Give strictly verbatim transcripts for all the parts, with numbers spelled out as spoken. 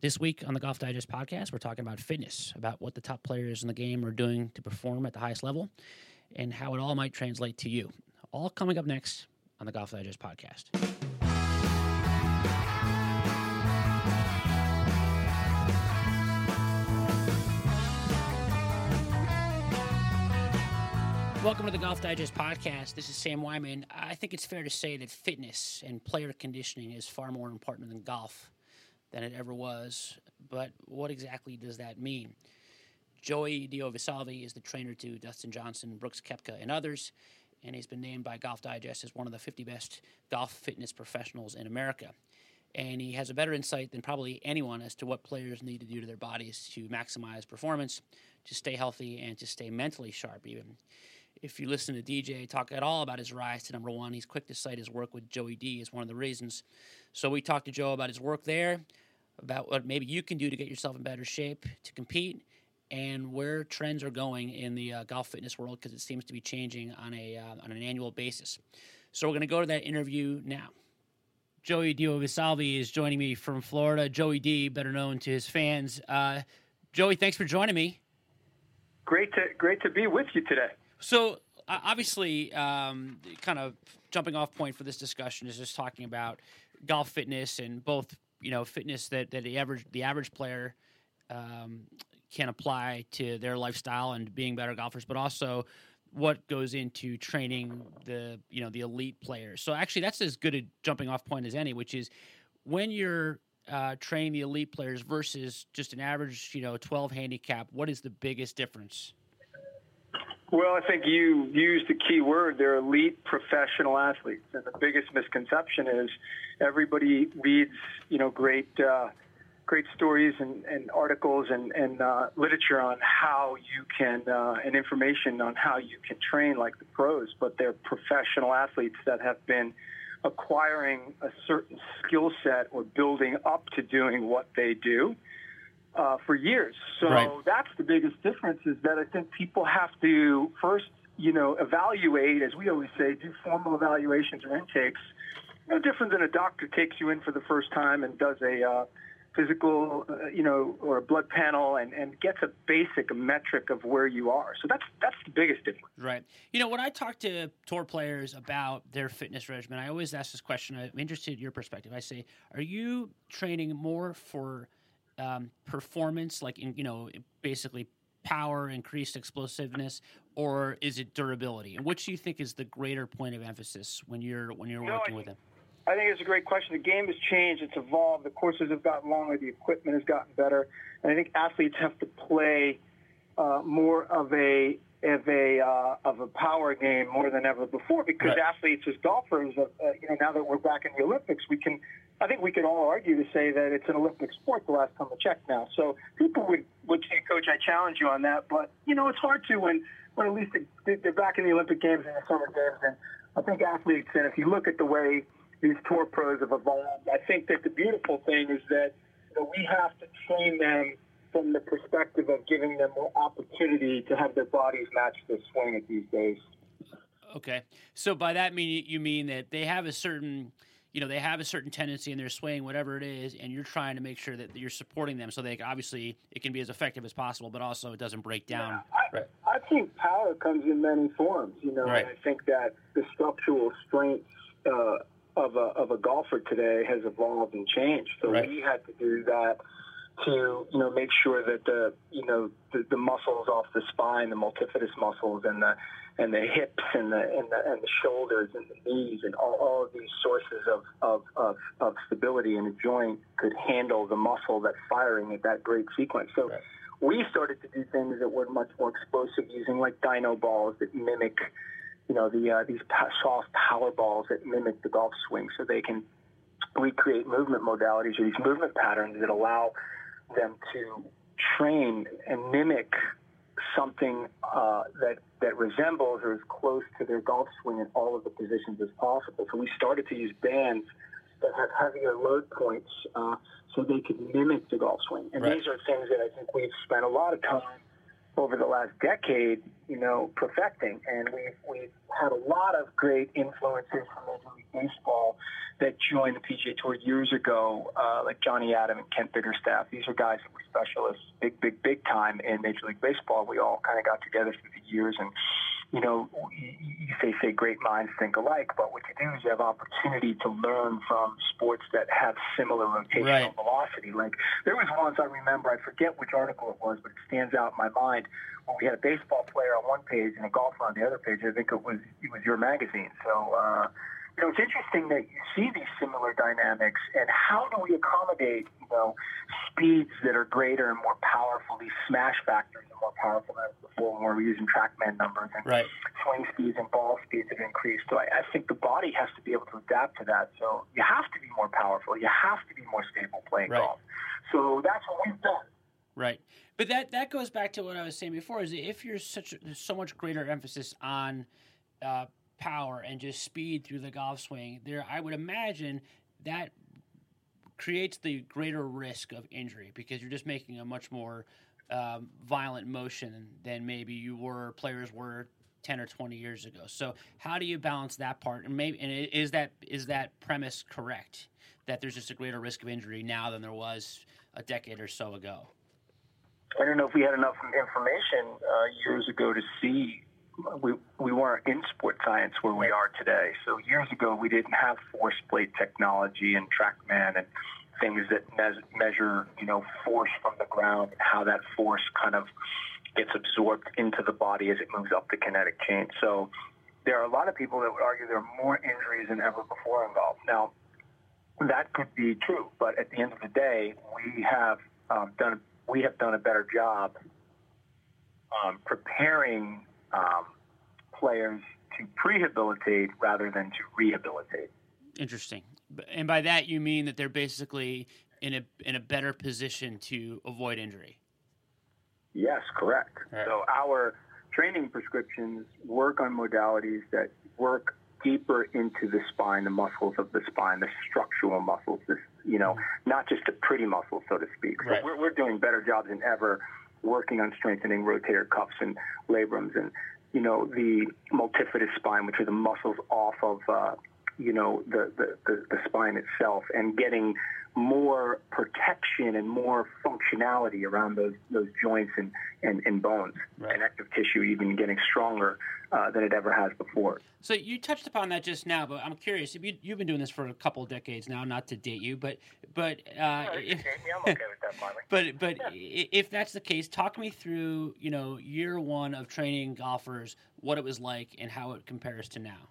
This week on the Golf Digest podcast, we're talking about fitness, about what the top players in the game are doing to perform at the highest level, and how it all might translate to you. All coming up next on the Golf Digest podcast. Welcome to the Golf Digest podcast. This is Sam Wyman. I think it's fair to say that fitness and player conditioning is far more important than golf than it ever was. But what exactly does that mean? Joey Diovisalvi is the trainer to Dustin Johnson, Brooks Koepka, and others, and he's been named by Golf Digest as one of the fifty best golf fitness professionals in America. And he has a better insight than probably anyone as to what players need to do to their bodies to maximize performance, to stay healthy, and to stay mentally sharp even. If you listen to D J talk at all about his rise to number one, he's quick to cite his work with Joey D as one of the reasons. So we talked to Joe about his work there, about what maybe you can do to get yourself in better shape to compete, and where trends are going in the uh, golf fitness world, because it seems to be changing on a uh, on an annual basis. So we're going to go to that interview now. Joey Diovisalvi is joining me from Florida. Joey D, better known to his fans. Uh, Joey, thanks for joining me. Great to great to be with you today. So uh, obviously, um, kind of jumping off point for this discussion is just talking about golf fitness and both, you know, fitness that, that the average the average player um, can apply to their lifestyle and being better golfers, but also what goes into training the, you know, the elite players. So actually, that's as good a jumping off point as any, which is when you're uh, training the elite players versus just an average, you know, twelve handicap. What is the biggest difference? Well, I think you used the key word. They're elite professional athletes. And the biggest misconception is everybody reads, you know, great uh, great stories and, and articles and, and uh, literature on how you can, uh, and information on how you can train like the pros, but they're professional athletes that have been acquiring a certain skill set or building up to doing what they do. Uh, for years. So right. That's the biggest difference, is that I think people have to first, you know, evaluate, as we always say, do formal evaluations or intakes. No different than a doctor takes you in for the first time and does a uh, physical, uh, you know, or a blood panel and, and gets a basic metric of where you are. So that's that's the biggest difference. Right. You know, when I talk to tour players about their fitness regimen, I always ask this question. I'm interested in your perspective. I say, are you training more for Um, performance, like in, you know, basically power, increased explosiveness, or is it durability? And which do you think is the greater point of emphasis when you're when you're no, working I, with them? I think it's a great question. The game has changed; it's evolved. The courses have gotten longer. The equipment has gotten better, and I think athletes have to play uh, more of a of a uh, of a power game more than ever before. Because right. athletes, as golfers, uh, you know, now that we're back in the Olympics, we can. I think we could all argue to say that it's an Olympic sport the last time I checked now. So people would, would say, Coach, I challenge you on that. But, you know, it's hard to when, when at least they, they're back in the Olympic Games and the Summer Games. And I think athletes, and if you look at the way these tour pros have evolved, I think that the beautiful thing is that, you know, we have to train them from the perspective of giving them more opportunity to have their bodies match their swing at these days. Okay. So by that mean you mean that they have a certain – you know, they have a certain tendency in their swing, whatever it is, and you're trying to make sure that you're supporting them so they obviously it can be as effective as possible, but also it doesn't break down. Yeah, I, right. I think power comes in many forms, you know, right. and I think that the structural strength uh, of a of a golfer today has evolved and changed. So right. we had to do that to, you know, make sure that the, you know, the, the muscles off the spine, the multifidus muscles and the and the hips and the and the and the shoulders and the knees and all, all of these sources of, of, of, of stability in a joint could handle the muscle that's firing at that great sequence. So right. we started to do things that were much more explosive, using like dyno balls that mimic, you know, the uh, these soft power balls that mimic the golf swing, so they can recreate movement modalities or these movement patterns that allow them to train and mimic something uh, that that resembles or is close to their golf swing in all of the positions as possible. So we started to use bands that have heavier load points uh, so they could mimic the golf swing. And right. these are things that I think we've spent a lot of time over the last decade, you know, perfecting. And we've, we've had a lot of great influences from Major League Baseball that joined the P G A Tour years ago, uh, like Johnny Adam and Kent Biggerstaff. These are guys that were specialists, big, big, big time in Major League Baseball. We all kind of got together through the years, and you know, you say, say great minds think alike, but what you do is you have opportunity to learn from sports that have similar rotational right. velocity. Like, there was once, I remember, I forget which article it was, but it stands out in my mind, when we had a baseball player on one page and a golfer on the other page. I think it was, it was your magazine. So, uh, you know, it's interesting that you see these similar dynamics, and how do we accommodate, you know, speeds that are greater and more powerful, these smash factors are more powerful than before when we're using TrackMan numbers, and right. swing speeds and ball speeds have increased. So I, I think the body has to be able to adapt to that. So you have to be more powerful. You have to be more stable playing right. golf. So that's what we've done. Right. But that, that goes back to what I was saying before, is if you're such a, there's so much greater emphasis on uh, power and just speed through the golf swing, there I would imagine that creates the greater risk of injury, because you're just making a much more um, violent motion than maybe you were players were ten or twenty years ago. So how do you balance that part? And maybe and is that is that premise correct, that there's just a greater risk of injury now than there was a decade or so ago? I don't know if we had enough information uh, years ago to see. We we weren't in sports science where we are today. So years ago, we didn't have force plate technology and TrackMan and things that me- measure, you know, force from the ground and how that force kind of gets absorbed into the body as it moves up the kinetic chain. So there are a lot of people that would argue there are more injuries than ever before in golf. Now, that could be true, but at the end of the day, we have um, done we have done a better job um, preparing Um, players to prehabilitate rather than to rehabilitate. Interesting. And by that you mean that they're basically in a in a better position to avoid injury. Yes, correct. Right. So our training prescriptions work on modalities that work deeper into the spine, the muscles of the spine, the structural muscles, this, you know, mm-hmm. not just the pretty muscles, so to speak. So right. we're, we're doing better jobs than ever working on strengthening rotator cuffs and labrums and, you know, the multifidus spine, which are the muscles off of, uh, you know, the, the, the, the spine itself, and getting more protection and more functionality around those those joints and, and, and bones, right. Connective tissue even getting stronger uh, than it ever has before. So you touched upon that just now, but I'm curious. You, you've been doing this for a couple of decades now, not to date you, but but uh, no, if, me. I'm okay with that, Marley. But but yeah. If that's the case, talk me through, you know, year one of training golfers, what it was like, and how it compares to now.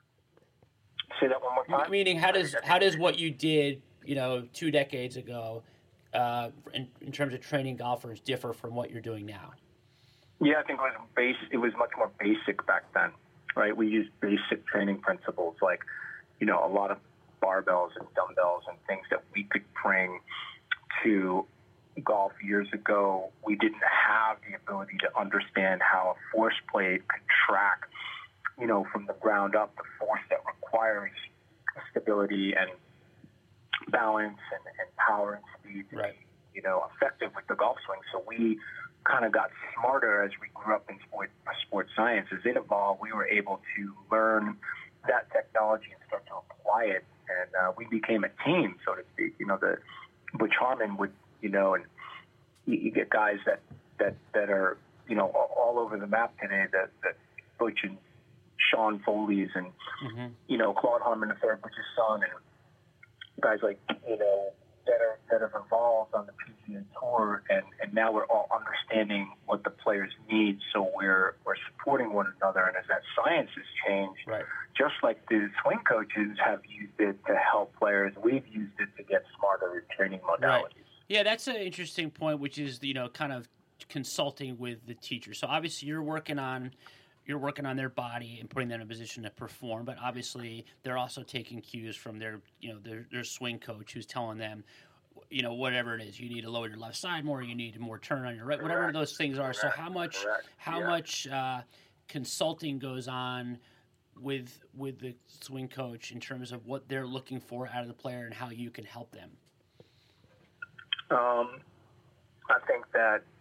Say that one more time. Meaning, how does how does what you did, you know, two decades ago, uh, in, in terms of training golfers, differ from what you're doing now? Yeah, I think it was base. It was much more basic back then, right? We used basic training principles, like, you know, a lot of barbells and dumbbells and things that we could bring to golf years ago. We didn't have the ability to understand how a force plate could track, you know, from the ground up, the force that requires stability and balance and, and power and speed to right. be, you know, effective with the golf swing. So we kind of got smarter as we grew up in sport, sports science. As it evolved, we were able to learn that technology and start to apply it. And uh, we became a team, so to speak. You know, the Butch Harmon would, you know, and you, you get guys that, that, that are, you know, all, all over the map today, that, that Butch and Sean Foley's and, mm-hmm. you know, Claude Harmon the third, Butch's son, and guys like, you know, that are that have evolved on the P G A Tour, and, and now we're all understanding what the players need, so we're we're supporting one another. And as that science has changed, right. just like the swing coaches have used it to help players, we've used it to get smarter at training modalities. Right. Yeah, that's an interesting point, which is, you know, kind of consulting with the teacher. So obviously you're working on you're working on their body and putting them in a position to perform, but obviously they're also taking cues from their, you know, their, their swing coach, who's telling them, you know, whatever it is, you need to lower your left side more, you need more turn on your right, Correct. whatever those things are. Correct. So how much, Correct. how yeah. much uh, consulting goes on with with the swing coach in terms of what they're looking for out of the player and how you can help them? Um, I think that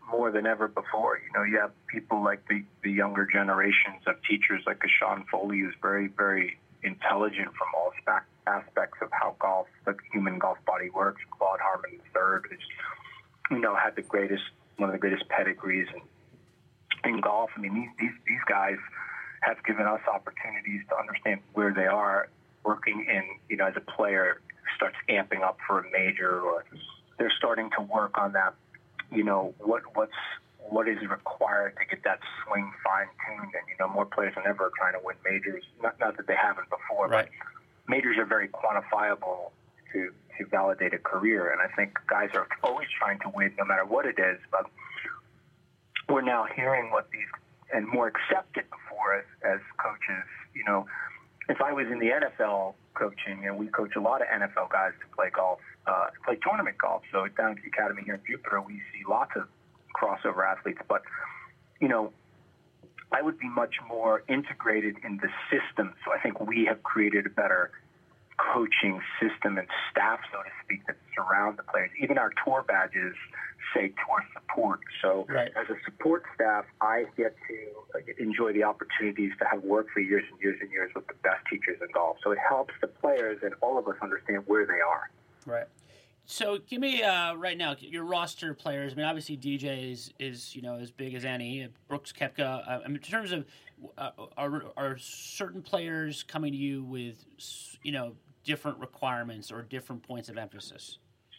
more than ever before. You know, you have people like the, the younger generations of teachers like a Sean Foley, who's very, very intelligent from all aspects of how golf, the human golf body works. Claude Harmon the third is, you know, had the greatest, one of the greatest pedigrees in, in golf. I mean, these, these, these guys have given us opportunities to understand where they are working in, you know, as a player starts amping up for a major, or they're starting to work on that, you know, what what's what is required to get that swing fine-tuned. And, you know, more players than ever are trying to win majors. Not, not that they haven't before, right. but majors are very quantifiable to, to validate a career. And I think guys are always trying to win no matter what it is. But we're now hearing what these, and more accepted before as, as coaches. You know, if I was in the N F L coaching, and we coach a lot of N F L guys to play golf, uh, play tournament golf. So down at the academy here in Jupiter, we see lots of crossover athletes. But, you know, I would be much more integrated in the system. So I think we have created a better coaching system and staff, so to speak, that surround the players. Even our tour badges say tour support. So right. as a support staff, I get to enjoy the opportunities to have worked for years and years and years with the best teachers in golf. So it helps the players and all of us understand where they are. Right. So give me uh, right now your roster players. I mean, obviously D J is, is you know as big as any. Brooks Koepka. Uh, I mean, in terms of uh, are are certain players coming to you with you know different requirements or different points of emphasis?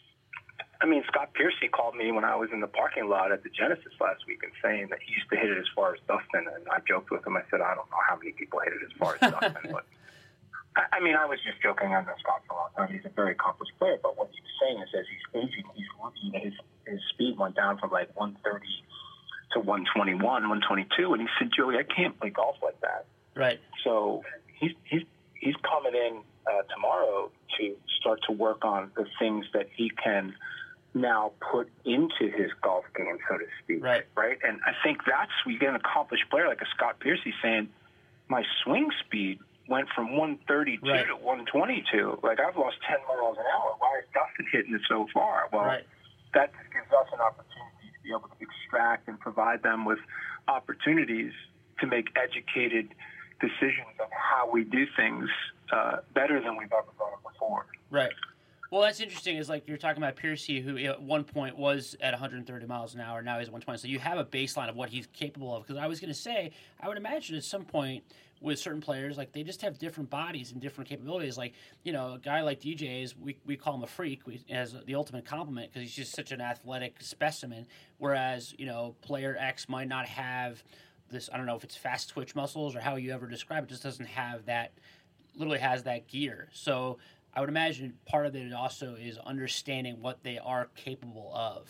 I mean, Scott Piercy called me when I was in the parking lot at the Genesis last week and saying that he used to hit it as far as Dustin. And I joked with him. I said, I don't know how many people hit it as far as Dustin, but. I mean, I was just joking. I've known Scott for a long time. He's a very accomplished player. But what he was saying is, as he's aging, he's looking at his his speed went down from like one thirty to one twenty-one, one twenty-two, and he said, "Joey, I can't play golf like that." Right. So he's he's he's coming in uh, tomorrow to start to work on the things that he can now put into his golf game, so to speak. Right. Right. And I think that's we get an accomplished player like a Scott Piercy saying, "My swing speed went from one thirty-two right. to one twenty-two. Like, I've lost ten miles an hour. Why is Dustin hitting it so far?" Well, right. that gives us an opportunity to be able to extract and provide them with opportunities to make educated decisions on how we do things uh, better than we've ever done it before. Right. Well, that's interesting. Is like you're talking about Piercy, who at one point was at one hundred thirty miles an hour. Now he's one twenty. So you have a baseline of what he's capable of. Because I was going to say, I would imagine at some point with certain players, like they just have different bodies and different capabilities. Like, you know, a guy like D J is, we, we call him a freak we, as the ultimate compliment because he's just such an athletic specimen. Whereas, you know, player X might not have this, I don't know if it's fast twitch muscles or how you ever describe it, just doesn't have that, literally has that gear. So I would imagine part of it also is understanding what they are capable of.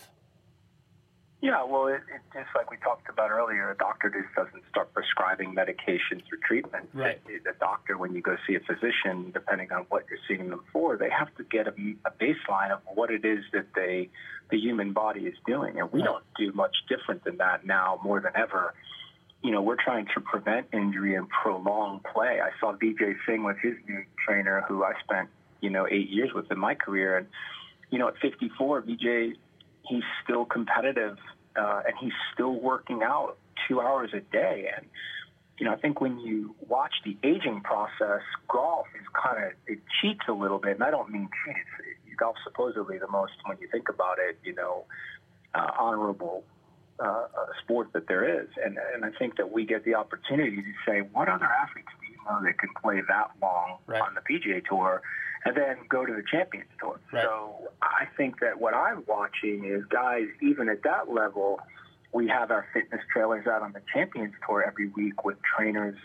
Yeah, well, it, it, just like we talked about earlier, a doctor just doesn't start prescribing medications or treatment. Right. It, the doctor, when you go see a physician, depending on what you're seeing them for, they have to get a, a baseline of what it is that they, the human body is doing. And we right. don't do much different than that now more than ever. You know, we're trying to prevent injury and prolong play. I saw D J Singh with his new trainer, who I spent, you know, eight years with in my career. And, you know, at fifty-four, D J, he's still competitive, uh, and he's still working out two hours a day. And, you know, I think when you watch the aging process, golf is kind of, it cheats a little bit. And I don't mean cheat. It's, golf supposedly the most, when you think about it, you know, uh, honorable uh, sport that there is. And, and I think that we get the opportunity to say, what other athletes do you know that can play that long right. on the P G A Tour and then go to the Champions Tour? Right. So I think that what I'm watching is guys, even at that level, we have our fitness trailers out on the Champions Tour every week with trainers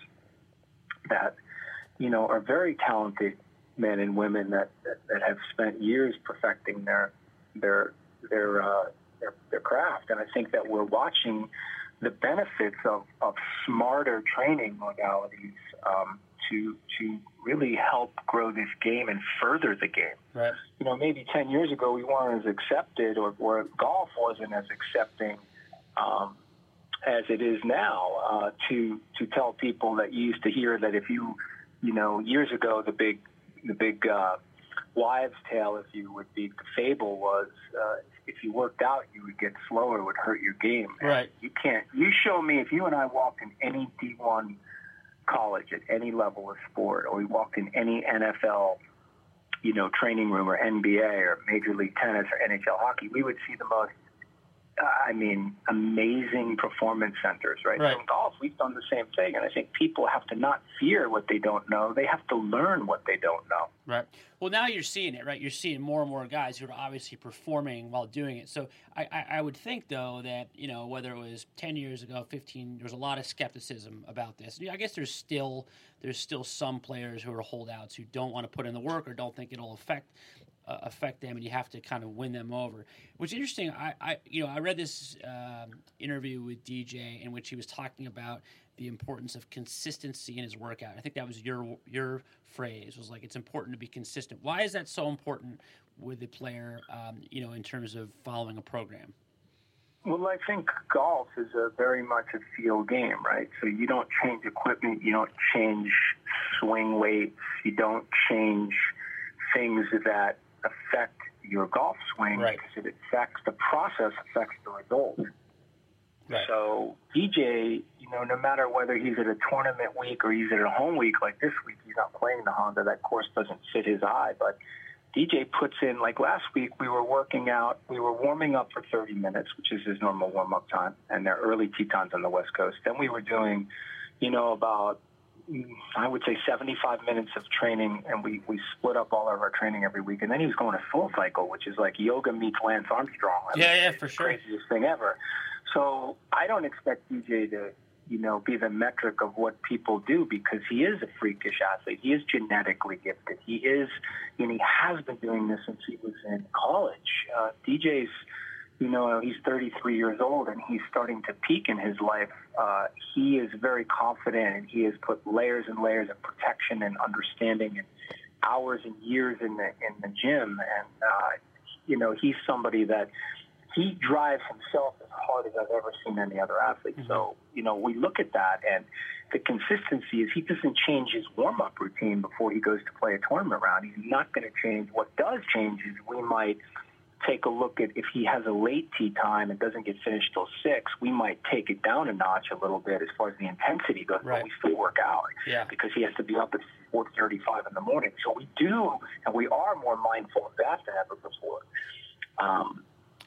that, you know, are very talented men and women that, that, that have spent years perfecting their their their, uh, their their craft. And I think that we're watching the benefits of, of smarter training modalities um, to to really help grow this game and further the game. Right. You know, maybe ten years ago we weren't as accepted, or, or golf wasn't as accepting um, as it is now. Uh, to to tell people that you used to hear that if you, you know, years ago the big the big uh, wives' tale, if you would be, the fable was uh, if if you worked out, you would get slower, it would hurt your game. Right. And you can't. You show me, if you and I walked in any D one college at any level of sport, or we walked in any N F L, you know, training room, or N B A or Major League Tennis or N H L hockey, we would see the most, uh, I mean, amazing performance centers, right? Right. So in golf, we've done the same thing. And I think people have to not fear what they don't know. They have to learn what they don't know. Right. Well, now you're seeing it, right? You're seeing more and more guys who are obviously performing while doing it. So I, I, I would think, though, that, you know, whether it was ten years ago, fifteen, there was a lot of skepticism about this. I guess there's still there's still some players who are holdouts who don't want to put in the work or don't think it'll affect uh, affect them, and you have to kind of win them over. Which is interesting. I, I you know, I read this um, interview with D J in which he was talking about the importance of consistency in his workout. I think that was your your phrase, was like, it's important to be consistent. Why is that so important with a player, um, you know, in terms of following a program? Well, I think golf is a very much a feel game, right? So you don't change equipment, you don't change swing weights, you don't change things that affect your golf swing, right, because it affects the process, affects the result. Right. So D J, you know, no matter whether he's at a tournament week or he's at a home week, like this week, he's not playing the Honda. That course doesn't fit his eye. But D J puts in, like last week, we were working out, we were warming up for thirty minutes, which is his normal warm-up time, and they're early tee times on the West Coast. Then we were doing, you know, about, I would say seventy-five minutes of training, and we, we split up all of our training every week. And then he was going to Full Cycle, which is like yoga meets Lance Armstrong. I yeah, mean, yeah, for sure. Craziest thing ever. So I don't expect D J to, you know, be the metric of what people do, because he is a freakish athlete. He is genetically gifted. He is, and he has been doing this since he was in college. Uh, D J's, you know, he's thirty-three years old, and he's starting to peak in his life. Uh, he is very confident, and he has put layers and layers of protection and understanding and hours and years in the in the gym. And, uh, you know, he's somebody that he drives himself as hard as I've ever seen any other athlete. Mm-hmm. So, you know, we look at that, and the consistency is he doesn't change his warm-up routine before he goes to play a tournament round. He's not going to change. What does change is we might take a look at, if he has a late tee time and doesn't get finished till six, we might take it down a notch a little bit as far as the intensity goes, right, but we still work out, yeah, because he has to be up at four thirty-five in the morning. So we do, and we are more mindful of that than ever before. Um,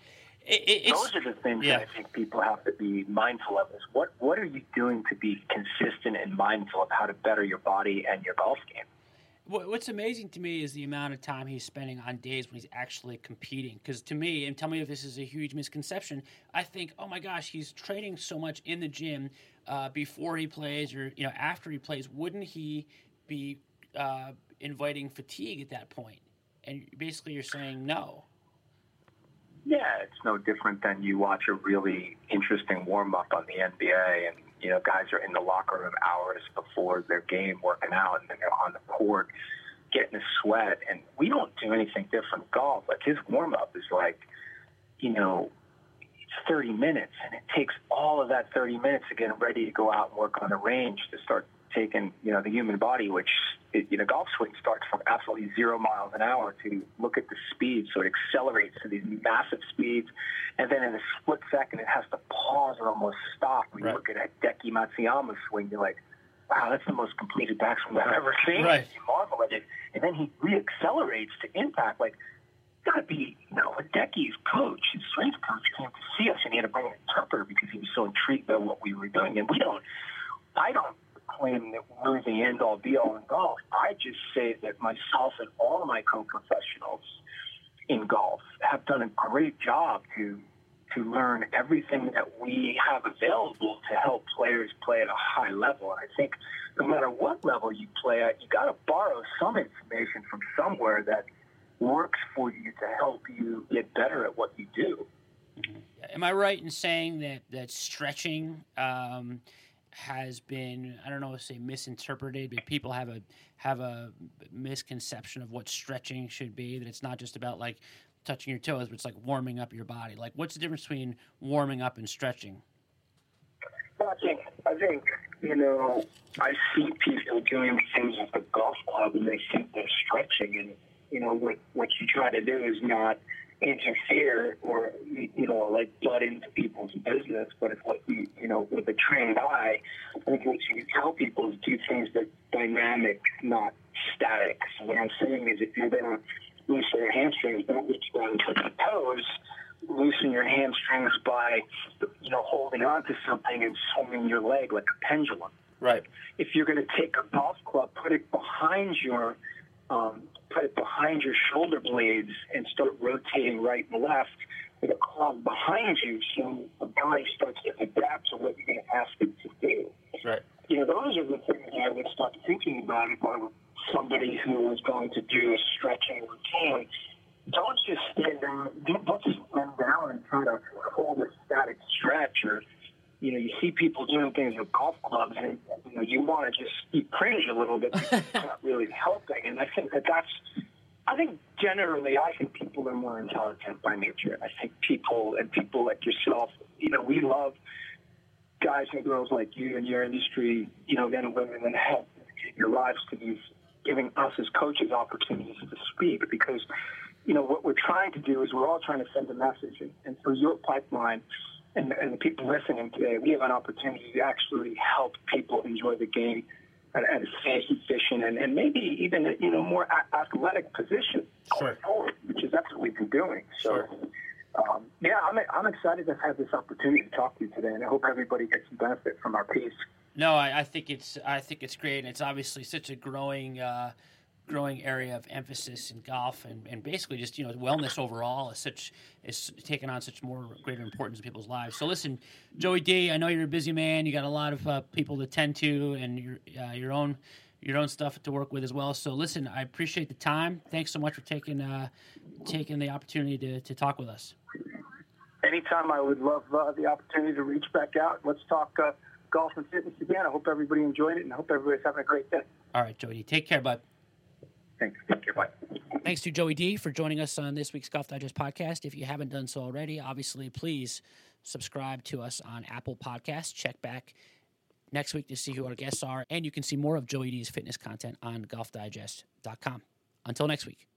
It, Those are the things yeah. that I think people have to be mindful of. Is what what are you doing to be consistent and mindful of how to better your body and your golf game? What's amazing to me is the amount of time he's spending on days when he's actually competing. Because to me, and tell me if this is a huge misconception, I think, oh my gosh, he's training so much in the gym uh, before he plays, or you know, after he plays. Wouldn't he be uh, inviting fatigue at that point? And basically, you're saying no. Yeah, it's no different than you watch a really interesting warm-up on the N B A, and, you know, guys are in the locker room hours before their game working out, and then they're on the court getting a sweat. And we don't do anything different in golf. Like, his warm-up is like, you know, it's thirty minutes, and it takes all of that thirty minutes to get him ready to go out and work on the range to start taking, you know, the human body, which, it, you know, golf swing starts from absolutely zero miles an hour to look at the speed. So it accelerates to these massive speeds. And then in a split second, it has to pause or almost stop. When right. you look at a Hideki Matsuyama swing, you're like, wow, that's the most completed backswing I've ever seen. Right. You marvel at it. And then he re-accelerates to impact. Like, got to be, you know, Hideki's coach, his strength coach, came to see us, and he had to bring an interpreter because he was so intrigued by what we were doing. And we don't, I don't, claim that we're the end-all, be-all in golf. I just say that myself and all of my co-professionals in golf have done a great job to to learn everything that we have available to help players play at a high level. And I think no matter what level you play at, you got to borrow some information from somewhere that works for you to help you get better at what you do. Am I right in saying that, that stretching um, – has been, I don't know if to say misinterpreted, but people have a have a misconception of what stretching should be, that it's not just about like touching your toes, but it's like warming up your body. Like, what's the difference between warming up and stretching? I think, I think, you know, I see people doing things at the golf club and they think they're stretching, and, you know, what, what you try to do is not interfere or, you know, like butt into people's business, but it's like, you, you know, with a trained eye, I think what you tell people is do things that are dynamic, not static. So what I'm saying is if you're going to loosen your hamstrings, don't reach down to the toes, loosen your hamstrings by, you know, holding on to something and swinging your leg like a pendulum. Right. If you're going to take a golf club, put it behind your um, put it behind your shoulder blades and start rotating right and left with a club behind you, so the body starts to adapt to what you're going to ask it to do. Right. You know, those are the things I would start thinking about if I were somebody who was going to do a stretching routine. Don't just stand down. Don't just stand down and try to hold a static stretch. Or, you know, you see people doing things with golf clubs, and you know, you want to just you cringe a little bit because it's not really helping. And I think that that's. I think generally, I think people are more intelligent by nature. And I think people and people like yourself, you know, we love guys and girls like you in your industry, you know, men and women that help your lives to be giving us as coaches opportunities to speak, because, you know, what we're trying to do is we're all trying to send a message. And, and for your pipeline and, and the people listening today, we have an opportunity to actually help people enjoy the game at, at a safe, efficient, and, and maybe even, you know, more a- athletic position going forward, which is that's what we've been doing. So, Sure. um, yeah, I'm, I'm excited to have this opportunity to talk to you today, and I hope everybody gets some benefit from our piece. No, I, I think it's I think it's great, and it's obviously such a growing uh, growing area of emphasis in golf, and, and basically just, you know, wellness overall is such is taking on such more greater importance in people's lives. So listen, Joey D, I know you're a busy man. You got a lot of uh, people to tend to, and your uh, your own your own stuff to work with as well. So listen, I appreciate the time. Thanks so much for taking uh, taking the opportunity to, to talk with us. Anytime, I would love uh, the opportunity to reach back out. Let's talk uh, golf and fitness again. I hope everybody enjoyed it, and I hope everybody's having a great day. All right, Joey D. Take care, bud. Thanks. Take care. Bye. Thanks to Joey D for joining us on this week's Golf Digest podcast. If you haven't done so already, obviously, please subscribe to us on Apple Podcasts. Check back next week to see who our guests are, and you can see more of Joey D's fitness content on golf digest dot com. Until next week.